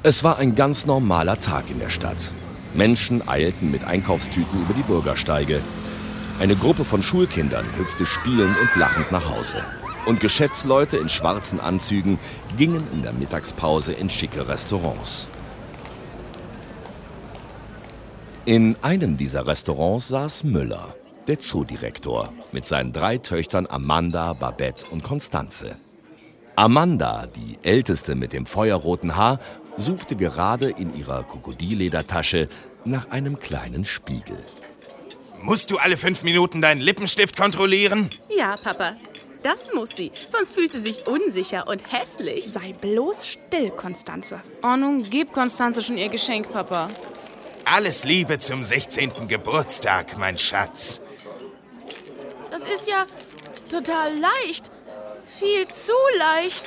Es war ein ganz normaler Tag in der Stadt. Menschen eilten mit Einkaufstüten über die Bürgersteige. Eine Gruppe von Schulkindern hüpfte spielend und lachend nach Hause. Und Geschäftsleute in schwarzen Anzügen gingen in der Mittagspause in schicke Restaurants. In einem dieser Restaurants saß Müller, der Zoodirektor, mit seinen 3 Töchtern Amanda, Babette und Constanze. Amanda, die Älteste mit dem feuerroten Haar, suchte gerade in ihrer Krokodilledertasche nach einem kleinen Spiegel. Musst du alle 5 Minuten deinen Lippenstift kontrollieren? Ja, Papa, das muss sie. Sonst fühlt sie sich unsicher und hässlich. Sei bloß still, Constanze. Oh, nun gib Constanze schon ihr Geschenk, Papa. Alles Liebe zum 16. Geburtstag, mein Schatz. Das ist ja total leicht. Viel zu leicht.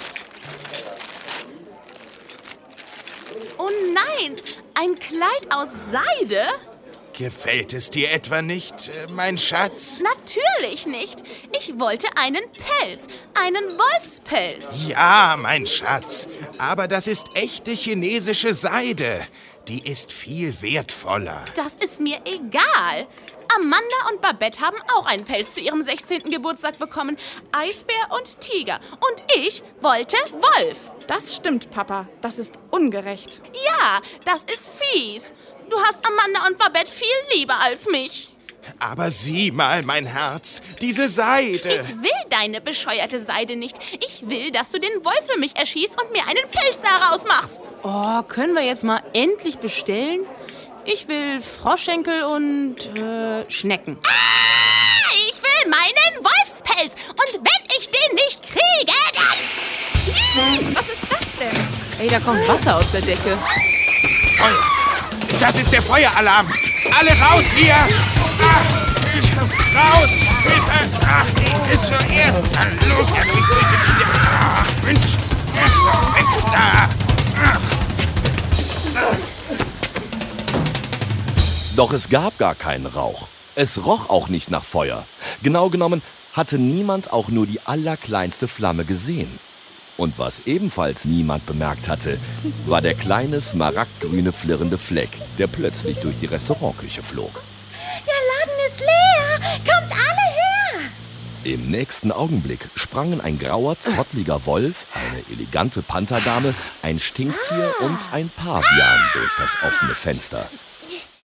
Oh nein, ein Kleid aus Seide? Gefällt es dir etwa nicht, mein Schatz? Natürlich nicht. Ich wollte einen Pelz, einen Wolfspelz. Ja, mein Schatz. Aber das ist echte chinesische Seide. Die ist viel wertvoller. Das ist mir egal. Amanda und Babette haben auch einen Pelz zu ihrem 16. Geburtstag bekommen. Eisbär und Tiger. Und ich wollte Wolf. Das stimmt, Papa. Das ist ungerecht. Ja, das ist fies. Du hast Amanda und Babette viel lieber als mich. Aber sieh mal, mein Herz, diese Seide. Ich will deine bescheuerte Seide nicht. Ich will, dass du den Wolf für mich erschießt und mir einen Pelz daraus machst. Oh, können wir jetzt mal endlich bestellen? Ich will Froschschenkel und Schnecken. Ich will meinen Wolfspelz. Und wenn ich den nicht kriege, dann... Was ist das denn? Ey, da kommt Wasser aus der Decke. Feuer. Das ist der Feueralarm. Alle raus hier. Raus. Hilfe. Ich will zuerst. Los, Mensch. Weg da. Doch es gab gar keinen Rauch. Es roch auch nicht nach Feuer. Genau genommen hatte niemand auch nur die allerkleinste Flamme gesehen. Und was ebenfalls niemand bemerkt hatte, war der kleine smaragdgrüne flirrende Fleck, der plötzlich durch die Restaurantküche flog. Der Laden ist leer. Kommt alle her. Im nächsten Augenblick sprangen ein grauer, zottliger Wolf, eine elegante Pantherdame, ein Stinktier und ein Pavian durch das offene Fenster.